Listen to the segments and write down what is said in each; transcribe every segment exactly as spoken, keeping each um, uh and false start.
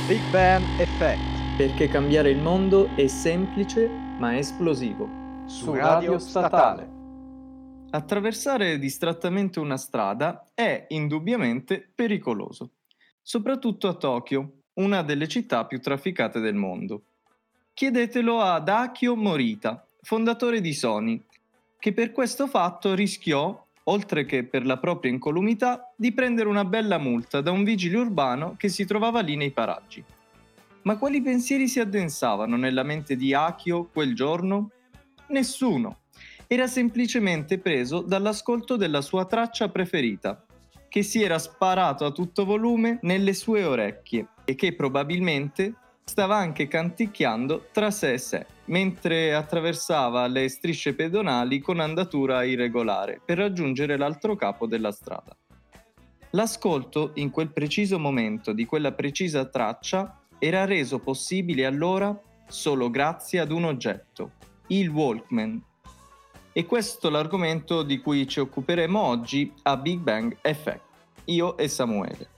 Big Bang Effect, perché cambiare il mondo è semplice ma esplosivo. su Radio Statale. Attraversare distrattamente una strada è indubbiamente pericoloso, soprattutto a Tokyo, una delle città più trafficate del mondo. Chiedetelo ad Akio Morita, fondatore di Sony, che per questo fatto rischiò, oltre che per la propria incolumità, di prendere una bella multa da un vigile urbano che si trovava lì nei paraggi. Ma quali pensieri si addensavano nella mente di Akio quel giorno? Nessuno. Era semplicemente preso dall'ascolto della sua traccia preferita, che si era sparato a tutto volume nelle sue orecchie e che probabilmente stava anche canticchiando tra sé e sé, mentre attraversava le strisce pedonali con andatura irregolare per raggiungere l'altro capo della strada. L'ascolto in quel preciso momento di quella precisa traccia era reso possibile allora solo grazie ad un oggetto, il Walkman. E questo è l'argomento di cui ci occuperemo oggi a Big Bang Effect, io e Samuele.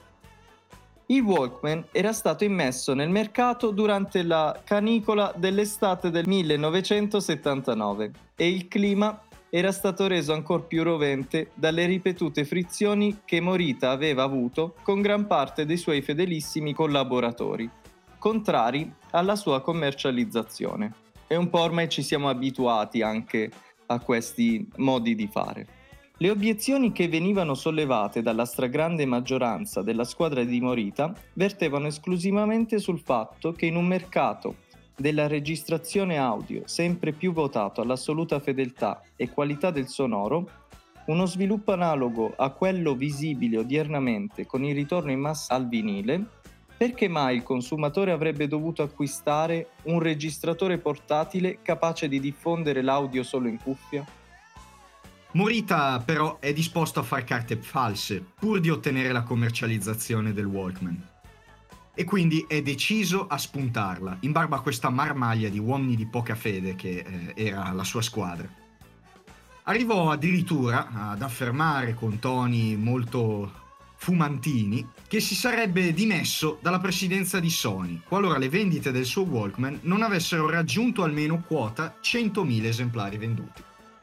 Il Walkman era stato immesso nel mercato durante la canicola dell'estate del millenovecentosettantanove e il clima era stato reso ancor più rovente dalle ripetute frizioni che Morita aveva avuto con gran parte dei suoi fedelissimi collaboratori, contrari alla sua commercializzazione. E un po' ormai ci siamo abituati anche a questi modi di fare. Le obiezioni che venivano sollevate dalla stragrande maggioranza della squadra di Morita vertevano esclusivamente sul fatto che in un mercato della registrazione audio sempre più votato all'assoluta fedeltà e qualità del sonoro, uno sviluppo analogo a quello visibile odiernamente con il ritorno in massa al vinile, perché mai il consumatore avrebbe dovuto acquistare un registratore portatile capace di diffondere l'audio solo in cuffia? Morita però è disposto a far carte false pur di ottenere la commercializzazione del Walkman. E quindi è deciso a spuntarla, in barba a questa marmaglia di uomini di poca fede che eh, era la sua squadra. Arrivò addirittura ad affermare con toni molto fumantini che si sarebbe dimesso dalla presidenza di Sony qualora le vendite del suo Walkman non avessero raggiunto almeno quota centomila esemplari venduti.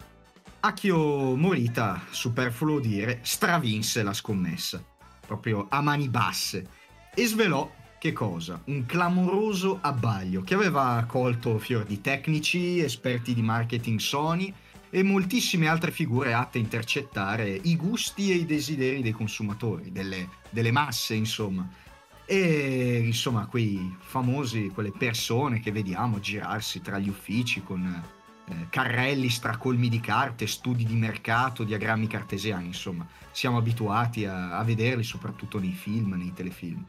Akio Morita, superfluo dire, stravinse la scommessa, proprio a mani basse, e svelò che cosa? Un clamoroso abbaglio che aveva colto fior di tecnici, esperti di marketing Sony e moltissime altre figure atte a intercettare i gusti e i desideri dei consumatori, delle, delle masse insomma. E insomma quei famosi, quelle persone che vediamo girarsi tra gli uffici con eh, carrelli stracolmi di carte, studi di mercato, diagrammi cartesiani, insomma siamo abituati a, a vederli soprattutto nei film, nei telefilm.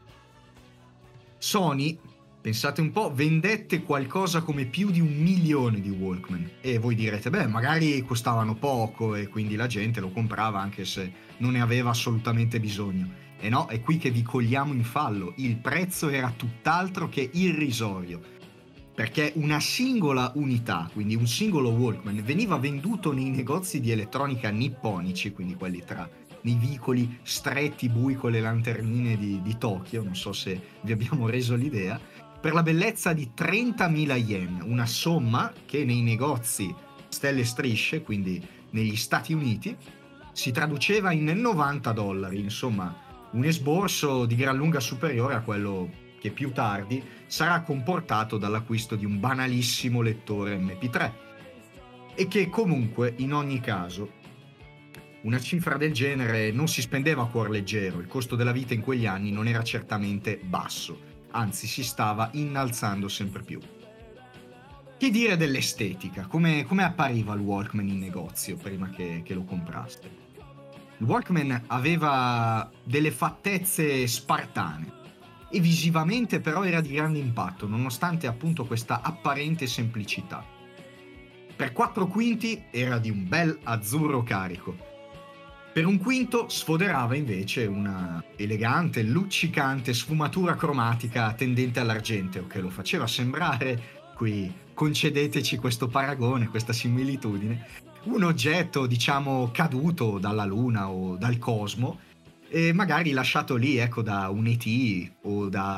Sony, pensate un po', vendette qualcosa come più di un milione di Walkman e voi direte, beh, magari costavano poco e quindi la gente lo comprava anche se non ne aveva assolutamente bisogno. E no, è qui che vi cogliamo in fallo, il prezzo era tutt'altro che irrisorio, perché una singola unità, quindi un singolo Walkman, veniva venduto nei negozi di elettronica nipponici, quindi quelli tra nei vicoli stretti, bui con le lanternine di, di Tokyo, non so se vi abbiamo reso l'idea, per la bellezza di trentamila yen, una somma che nei negozi stelle e strisce, quindi negli Stati Uniti, si traduceva in novanta dollari, insomma un esborso di gran lunga superiore a quello che più tardi sarà comportato dall'acquisto di un banalissimo lettore emme pi tre e che comunque in ogni caso una cifra del genere non si spendeva a cuor leggero, il costo della vita in quegli anni non era certamente basso, anzi si stava innalzando sempre più. Che dire dell'estetica? Come, come appariva il Walkman in negozio prima che, che lo compraste? Il Walkman aveva delle fattezze spartane e visivamente però era di grande impatto, nonostante appunto questa apparente semplicità. Per quattro quinti era di un bel azzurro carico. Per un quinto sfoderava invece una elegante, luccicante sfumatura cromatica tendente all'argenteo che lo faceva sembrare, qui concedeteci questo paragone, questa similitudine, un oggetto diciamo caduto dalla luna o dal cosmo e magari lasciato lì ecco da un E T o da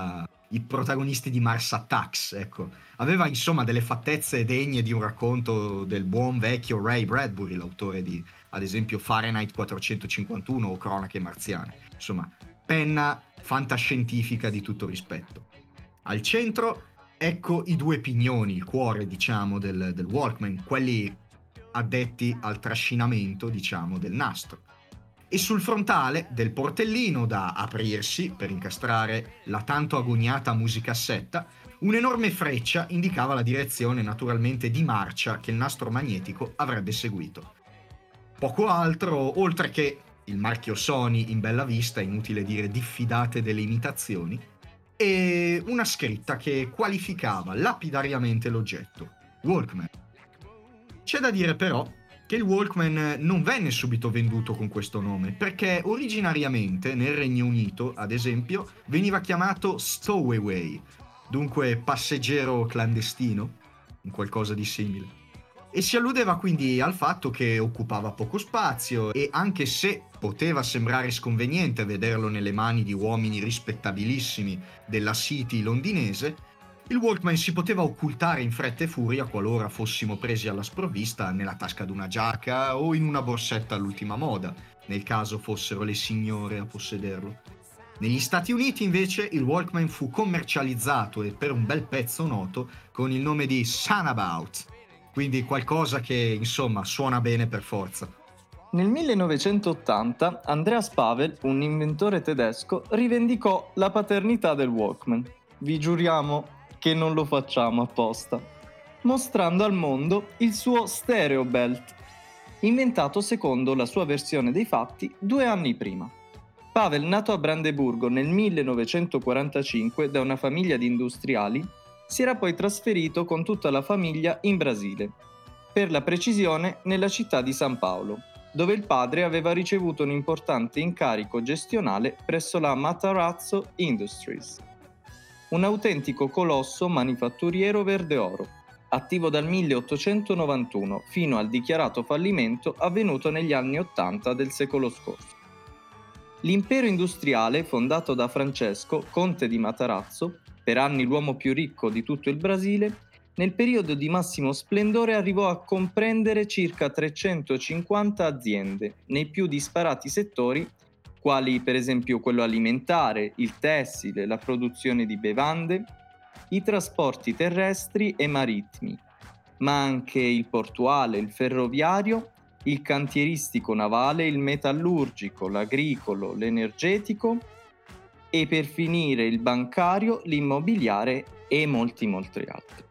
i protagonisti di Mars Attacks, ecco. Aveva insomma delle fattezze degne di un racconto del buon vecchio Ray Bradbury, l'autore di, ad esempio, Fahrenheit quattrocentocinquantuno o Cronache marziane. Insomma, penna fantascientifica di tutto rispetto. Al centro, ecco i due pignoni, il cuore, diciamo, del, del Walkman, quelli addetti al trascinamento, diciamo, del nastro. E sul frontale del portellino da aprirsi per incastrare la tanto agoniata musicassetta, un'enorme freccia indicava la direzione naturalmente di marcia che il nastro magnetico avrebbe seguito. Poco altro, oltre che il marchio Sony in bella vista, inutile dire diffidate delle imitazioni, e una scritta che qualificava lapidariamente l'oggetto, Walkman. C'è da dire però che il Walkman non venne subito venduto con questo nome, perché originariamente nel Regno Unito, ad esempio, veniva chiamato Stowaway, dunque passeggero clandestino, un qualcosa di simile. E si alludeva quindi al fatto che occupava poco spazio e, anche se poteva sembrare sconveniente vederlo nelle mani di uomini rispettabilissimi della City londinese, il Walkman si poteva occultare in fretta e furia qualora fossimo presi alla sprovvista nella tasca di una giacca o in una borsetta all'ultima moda, nel caso fossero le signore a possederlo. Negli Stati Uniti invece il Walkman fu commercializzato e per un bel pezzo noto con il nome di Sonabout, quindi qualcosa che insomma suona bene per forza. Nel millenovecentottanta Andreas Pavel, un inventore tedesco, rivendicò la paternità del Walkman. Vi giuriamo che non lo facciamo apposta, mostrando al mondo il suo Stereo Belt, inventato secondo la sua versione dei fatti due anni prima. Pavel, nato a Brandeburgo nel millenovecentoquarantacinque da una famiglia di industriali, si era poi trasferito con tutta la famiglia in Brasile, per la precisione nella città di San Paolo, dove il padre aveva ricevuto un importante incarico gestionale presso la Matarazzo Industries, un autentico colosso manifatturiero verde oro, attivo dal milleottocentonovantuno fino al dichiarato fallimento avvenuto negli anni ottanta del secolo scorso. L'impero industriale, fondato da Francesco, conte di Matarazzo, per anni l'uomo più ricco di tutto il Brasile, nel periodo di massimo splendore arrivò a comprendere circa trecentocinquanta aziende nei più disparati settori, quali per esempio quello alimentare, il tessile, la produzione di bevande, i trasporti terrestri e marittimi, ma anche il portuale, il ferroviario, il cantieristico navale, il metallurgico, l'agricolo, l'energetico e per finire il bancario, l'immobiliare e molti molti altri.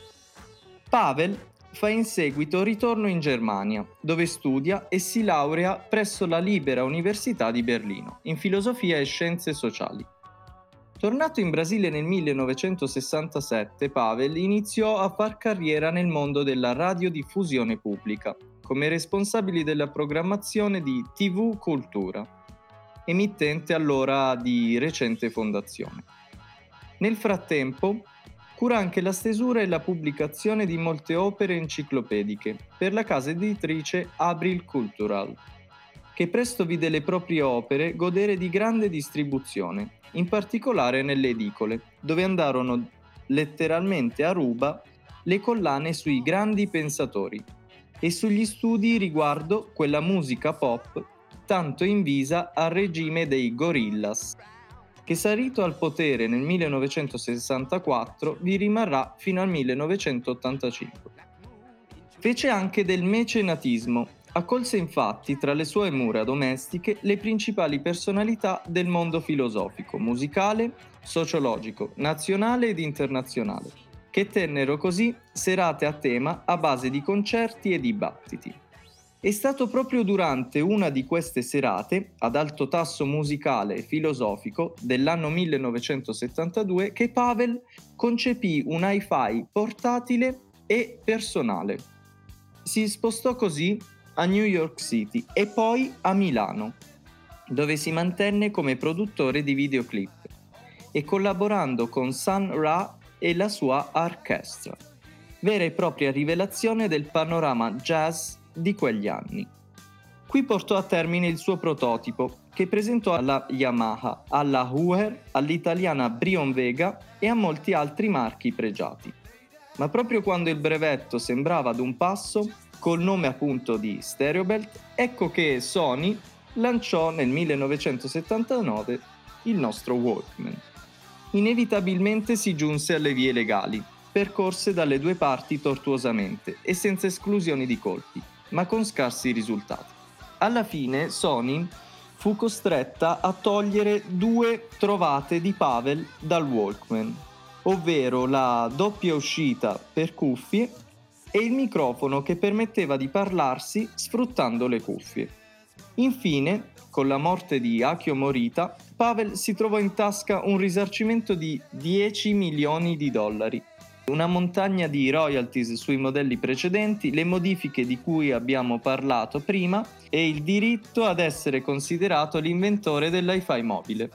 Pavel fa in seguito ritorno in Germania, dove studia e si laurea presso la Libera Università di Berlino, in filosofia e scienze sociali. Tornato in Brasile nel millenovecentosessantasette, Pavel iniziò a far carriera nel mondo della radiodiffusione pubblica, come responsabile della programmazione di T V Cultura, emittente allora di recente fondazione. Nel frattempo, cura anche la stesura e la pubblicazione di molte opere enciclopediche per la casa editrice Abril Cultural, che presto vide le proprie opere godere di grande distribuzione, in particolare nelle edicole, dove andarono letteralmente a ruba le collane sui grandi pensatori e sugli studi riguardo quella musica pop tanto invisa al regime dei Gorillaz, che salito al potere nel millenovecentosessantaquattro vi rimarrà fino al millenovecentottantacinque. Fece anche del mecenatismo, accolse infatti tra le sue mura domestiche le principali personalità del mondo filosofico, musicale, sociologico, nazionale ed internazionale, che tennero così serate a tema a base di concerti e dibattiti. È stato proprio durante una di queste serate, ad alto tasso musicale e filosofico, dell'anno millenovecentosettantadue, che Pavel concepì un hi-fi portatile e personale. Si spostò così a New York City e poi a Milano, dove si mantenne come produttore di videoclip e collaborando con Sun Ra e la sua orchestra, vera e propria rivelazione del panorama jazz di quegli anni. Qui portò a termine il suo prototipo, che presentò alla Yamaha, alla Huer, all'italiana Brion Vega e a molti altri marchi pregiati. Ma proprio quando il brevetto sembrava ad un passo, col nome appunto di Stereobelt, ecco che Sony lanciò nel millenovecentosettantanove il nostro Walkman. Inevitabilmente si giunse alle vie legali, percorse dalle due parti tortuosamente e senza esclusioni di colpi, ma con scarsi risultati. Alla fine Sony fu costretta a togliere due trovate di Pavel dal Walkman, ovvero la doppia uscita per cuffie e il microfono che permetteva di parlarsi sfruttando le cuffie. Infine, con la morte di Akio Morita, Pavel si trovò in tasca un risarcimento di dieci milioni di dollari, una montagna di royalties sui modelli precedenti, le modifiche di cui abbiamo parlato prima e il diritto ad essere considerato l'inventore dell'hi-fi mobile.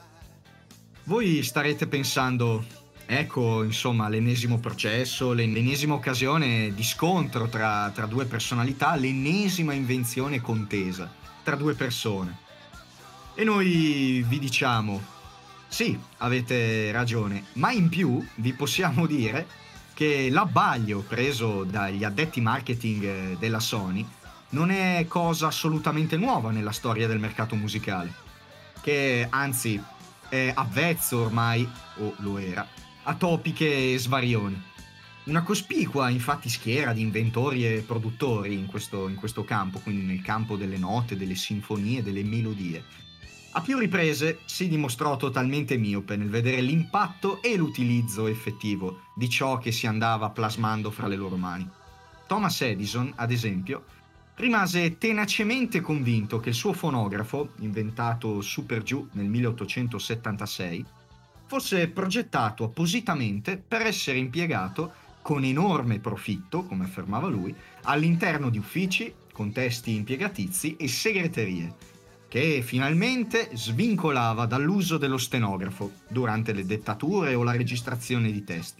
Voi starete pensando, ecco insomma l'ennesimo processo, l'ennesima occasione di scontro tra, tra due personalità, l'ennesima invenzione contesa tra due persone. E noi vi diciamo, sì, avete ragione, ma in più vi possiamo dire che l'abbaglio preso dagli addetti marketing della Sony non è cosa assolutamente nuova nella storia del mercato musicale, che anzi è avvezzo ormai, o lo era, a topiche e svarioni. Una cospicua infatti schiera di inventori e produttori in questo, in questo campo, quindi nel campo delle note, delle sinfonie, delle melodie. A più riprese si dimostrò totalmente miope nel vedere l'impatto e l'utilizzo effettivo di ciò che si andava plasmando fra le loro mani. Thomas Edison, ad esempio, rimase tenacemente convinto che il suo fonografo, inventato su per giù nel milleottocentosettantasei, fosse progettato appositamente per essere impiegato con enorme profitto, come affermava lui, all'interno di uffici, contesti impiegatizi e segreterie, che finalmente svincolava dall'uso dello stenografo durante le dettature o la registrazione di testi.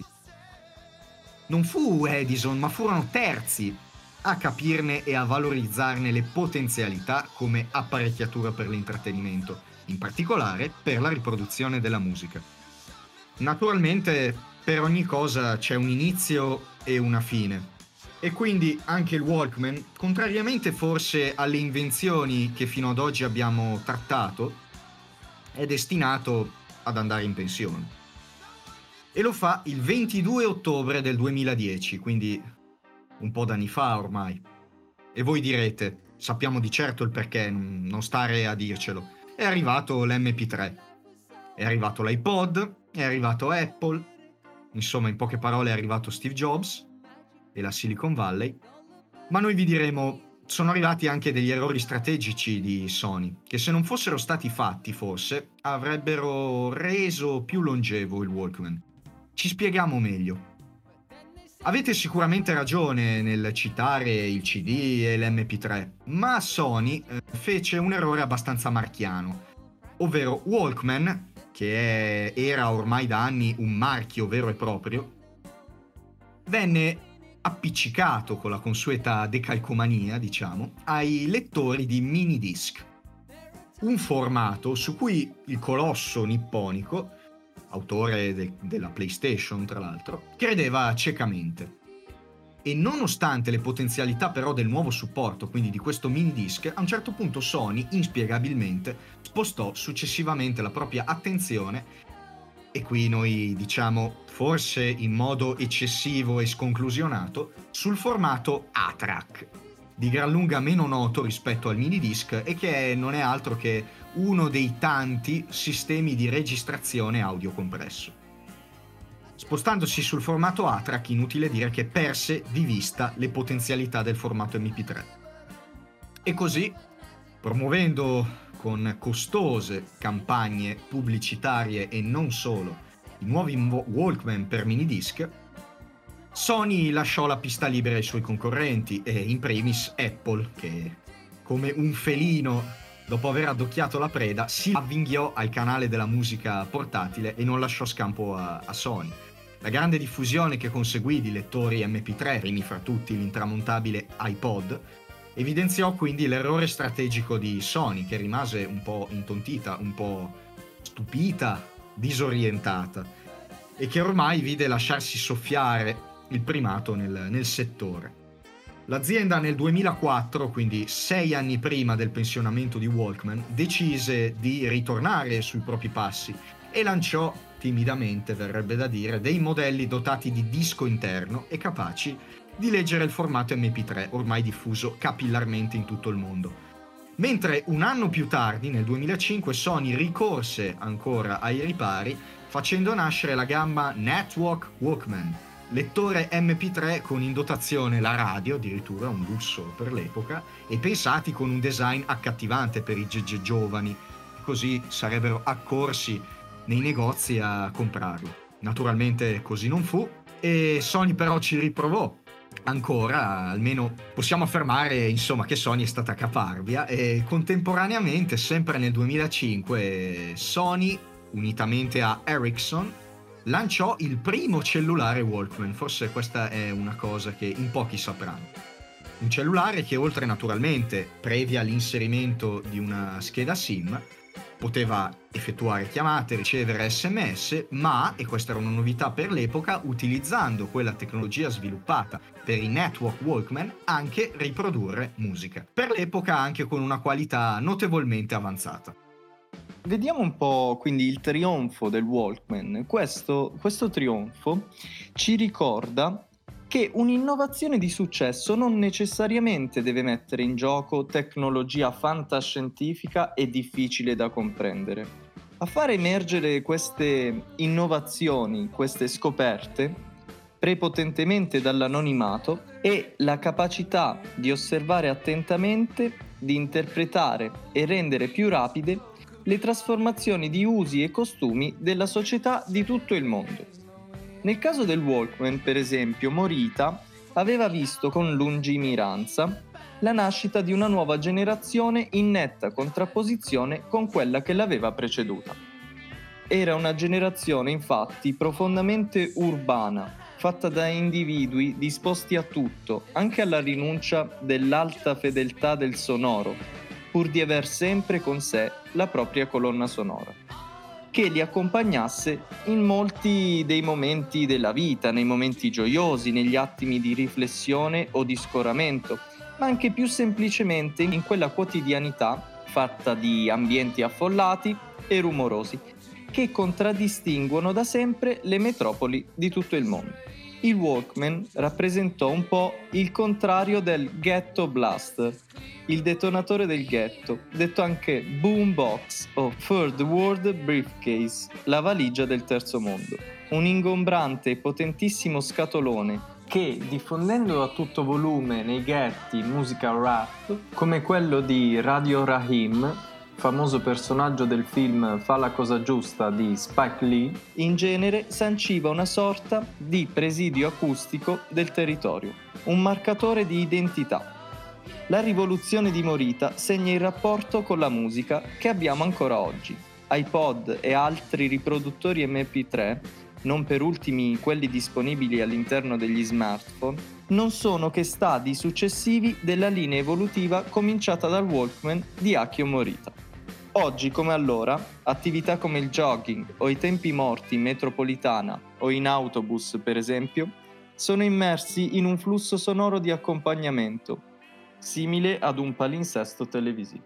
Non fu Edison, ma furono terzi a capirne e a valorizzarne le potenzialità come apparecchiatura per l'intrattenimento, in particolare per la riproduzione della musica. Naturalmente, per ogni cosa c'è un inizio e una fine. E quindi anche il Walkman, contrariamente forse alle invenzioni che fino ad oggi abbiamo trattato, è destinato ad andare in pensione. E lo fa il ventidue ottobre del duemiladieci, quindi un po' d'anni fa ormai. E voi direte, sappiamo di certo il perché, non stare a dircelo. È arrivato l'emme pi tre, è arrivato l'iPod, è arrivato Apple, insomma in poche parole è arrivato Steve Jobs e la Silicon Valley, ma noi vi diremo sono arrivati anche degli errori strategici di Sony, che se non fossero stati fatti forse avrebbero reso più longevo il Walkman. Ci spieghiamo meglio. Avete sicuramente ragione nel citare il ci di e l'emme pi tre, ma Sony eh, fece un errore abbastanza marchiano, ovvero Walkman, che è, era ormai da anni un marchio vero e proprio, venne appiccicato con la consueta decalcomania, diciamo, ai lettori di mini disc, un formato su cui il colosso nipponico, autore de- della PlayStation tra l'altro, credeva ciecamente. E nonostante le potenzialità però del nuovo supporto, quindi di questo mini disc, a un certo punto Sony, inspiegabilmente, spostò successivamente la propria attenzione, e qui noi diciamo forse in modo eccessivo e sconclusionato, sul formato A-Track, di gran lunga meno noto rispetto al mini disc e che non è altro che uno dei tanti sistemi di registrazione audio compresso. Spostandosi sul formato A-Track, inutile dire che perse di vista le potenzialità del formato emme pi tre. E così, promuovendo con costose campagne pubblicitarie e non solo i nuovi Walkman per minidisc, Sony lasciò la pista libera ai suoi concorrenti e in primis Apple, che come un felino dopo aver addocchiato la preda si avvinghiò al canale della musica portatile e non lasciò scampo a, a Sony. La grande diffusione che conseguì di lettori emme pi tre, primi fra tutti l'intramontabile iPod, Evidenziò quindi l'errore strategico di Sony, che rimase un po' intontita, un po' stupita, disorientata, e che ormai vide lasciarsi soffiare il primato nel, nel settore. L'azienda nel duemilaquattro, quindi sei anni prima del pensionamento di Walkman, decise di ritornare sui propri passi e lanciò timidamente, verrebbe da dire, dei modelli dotati di disco interno e capaci di leggere il formato emme pi tre, ormai diffuso capillarmente in tutto il mondo. Mentre un anno più tardi, nel duemilacinque, Sony ricorse ancora ai ripari facendo nascere la gamma Network Walkman, lettore emme pi tre con in dotazione la radio, addirittura un lusso per l'epoca, e pensati con un design accattivante per i gi- giovani, così sarebbero accorsi nei negozi a comprarlo. Naturalmente così non fu, e Sony però ci riprovò ancora, almeno possiamo affermare insomma che Sony è stata caparbia, e contemporaneamente, sempre nel duemilacinque, Sony, unitamente a Ericsson, lanciò il primo cellulare Walkman. Forse questa è una cosa che in pochi sapranno. Un cellulare che, oltre naturalmente, previa l'inserimento di una scheda SIM, poteva effettuare chiamate, ricevere sms, ma, e questa era una novità per l'epoca, utilizzando quella tecnologia sviluppata per i Network Walkman, anche riprodurre musica. Per l'epoca anche con una qualità notevolmente avanzata. Vediamo un po' quindi il trionfo del Walkman. Questo, questo trionfo ci ricorda che un'innovazione di successo non necessariamente deve mettere in gioco tecnologia fantascientifica e difficile da comprendere. A far emergere queste innovazioni, queste scoperte, prepotentemente dall'anonimato, è la capacità di osservare attentamente, di interpretare e rendere più rapide le trasformazioni di usi e costumi della società di tutto il mondo. Nel caso del Walkman, per esempio, Morita aveva visto con lungimiranza la nascita di una nuova generazione in netta contrapposizione con quella che l'aveva preceduta. Era una generazione, infatti, profondamente urbana, fatta da individui disposti a tutto, anche alla rinuncia dell'alta fedeltà del sonoro, pur di aver sempre con sé la propria colonna sonora, che li accompagnasse in molti dei momenti della vita, nei momenti gioiosi, negli attimi di riflessione o di scoramento, ma anche più semplicemente in quella quotidianità fatta di ambienti affollati e rumorosi, che contraddistinguono da sempre le metropoli di tutto il mondo. Il Walkman rappresentò un po' il contrario del ghetto blaster, il detonatore del ghetto, detto anche boombox o third world briefcase, la valigia del terzo mondo. Un ingombrante e potentissimo scatolone che, diffondendo a tutto volume nei ghetti musica rap, come quello di Radio Raheem, famoso personaggio del film Fa la cosa giusta di Spike Lee, in genere sanciva una sorta di presidio acustico del territorio, un marcatore di identità. La rivoluzione di Morita segna il rapporto con la musica che abbiamo ancora oggi. iPod e altri riproduttori emme pi tre, non per ultimi quelli disponibili all'interno degli smartphone, non sono che stadi successivi della linea evolutiva cominciata dal Walkman di Akio Morita. Oggi come allora, attività come il jogging o i tempi morti in metropolitana o in autobus, per esempio, sono immersi in un flusso sonoro di accompagnamento, simile ad un palinsesto televisivo.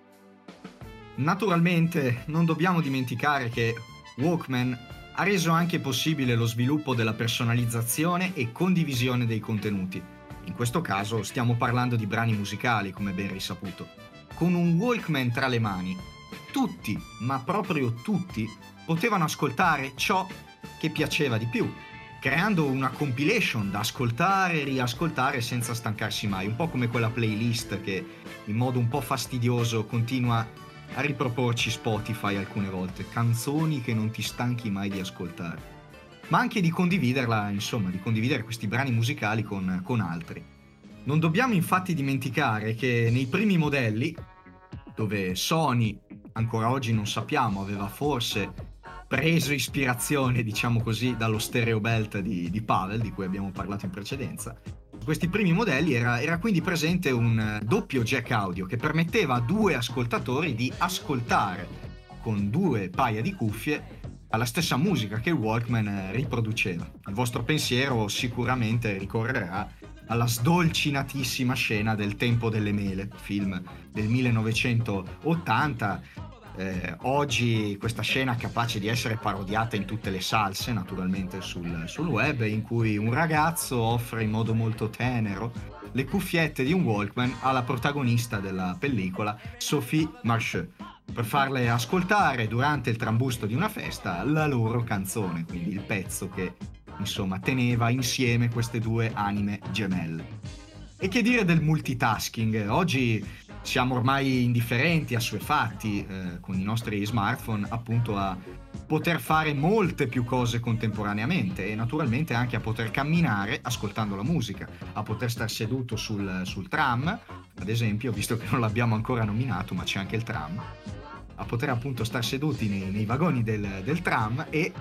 Naturalmente non dobbiamo dimenticare che Walkman ha reso anche possibile lo sviluppo della personalizzazione e condivisione dei contenuti. In questo caso stiamo parlando di brani musicali, come ben risaputo. Con un Walkman tra le mani, tutti, ma proprio tutti, potevano ascoltare ciò che piaceva di più, creando una compilation da ascoltare e riascoltare senza stancarsi mai, un po' come quella playlist che in modo un po' fastidioso continua a riproporci Spotify alcune volte, canzoni che non ti stanchi mai di ascoltare, ma anche di condividerla, insomma, di condividere questi brani musicali con, con altri. Non dobbiamo infatti dimenticare che nei primi modelli, dove Sony, ancora oggi non sappiamo, aveva forse preso ispirazione, diciamo così, dallo stereo belt di, di Pavel, di cui abbiamo parlato in precedenza, questi primi modelli era, era quindi presente un doppio jack audio che permetteva a due ascoltatori di ascoltare con due paia di cuffie alla stessa musica che il Walkman riproduceva. Il vostro pensiero sicuramente ricorrerà alla sdolcinatissima scena del Tempo delle Mele, film del millenovecentottanta. Eh, oggi questa scena è capace di essere parodiata in tutte le salse, naturalmente sul, sul web, in cui un ragazzo offre in modo molto tenero le cuffiette di un Walkman alla protagonista della pellicola, Sophie Marceau, per farle ascoltare durante il trambusto di una festa la loro canzone, quindi il pezzo che insomma teneva insieme queste due anime gemelle. E che dire del multitasking? Oggi siamo ormai indifferenti, assuefatti eh, con i nostri smartphone appunto a poter fare molte più cose contemporaneamente e naturalmente anche a poter camminare ascoltando la musica, a poter star seduto sul, sul tram, ad esempio, visto che non l'abbiamo ancora nominato, ma c'è anche il tram, a poter appunto star seduti nei, nei vagoni del, del tram e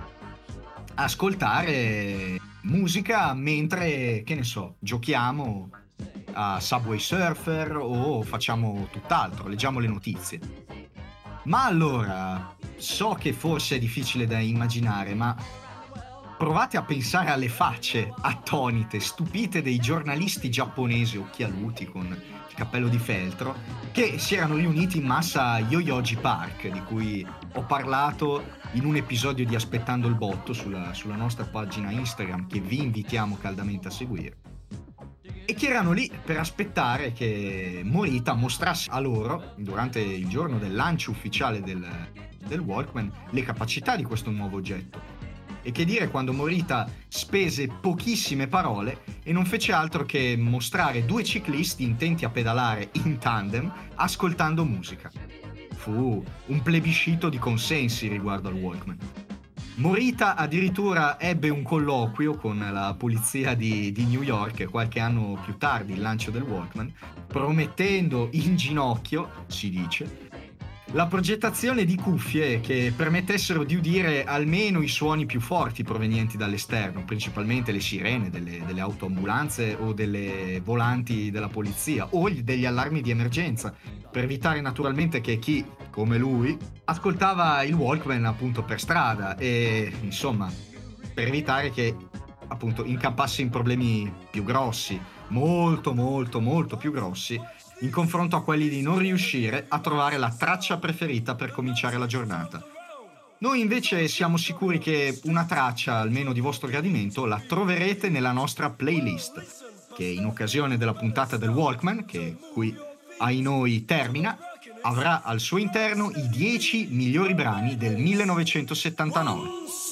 ascoltare musica mentre, che ne so, giochiamo a Subway Surfer o facciamo tutt'altro, leggiamo le notizie. Ma allora, so che forse è difficile da immaginare, ma provate a pensare alle facce attonite, stupite dei giornalisti giapponesi occhialuti con il cappello di feltro che si erano riuniti in massa a Yoyogi Park, di cui ho parlato in un episodio di Aspettando il Botto sulla, sulla nostra pagina Instagram, che vi invitiamo caldamente a seguire, e che erano lì per aspettare che Morita mostrasse a loro, durante il giorno del lancio ufficiale del, del Walkman, le capacità di questo nuovo oggetto. E che dire quando Morita spese pochissime parole e non fece altro che mostrare due ciclisti intenti a pedalare in tandem ascoltando musica. Fu un plebiscito di consensi riguardo al Walkman. Morita addirittura ebbe un colloquio con la polizia di, di New York qualche anno più tardi, il lancio del Walkman, promettendo in ginocchio, si dice, la progettazione di cuffie che permettessero di udire almeno i suoni più forti provenienti dall'esterno, principalmente le sirene delle, delle autoambulanze o delle volanti della polizia o degli allarmi di emergenza, per evitare naturalmente che chi, come lui, ascoltava il Walkman appunto per strada e insomma per evitare che appunto incampasse in problemi più grossi, molto molto molto più grossi, in confronto a quelli di non riuscire a trovare la traccia preferita per cominciare la giornata. Noi invece siamo sicuri che una traccia, almeno di vostro gradimento, la troverete nella nostra playlist, che in occasione della puntata del Walkman, che qui ai noi termina, avrà al suo interno i dieci migliori brani del millenovecentosettantanove.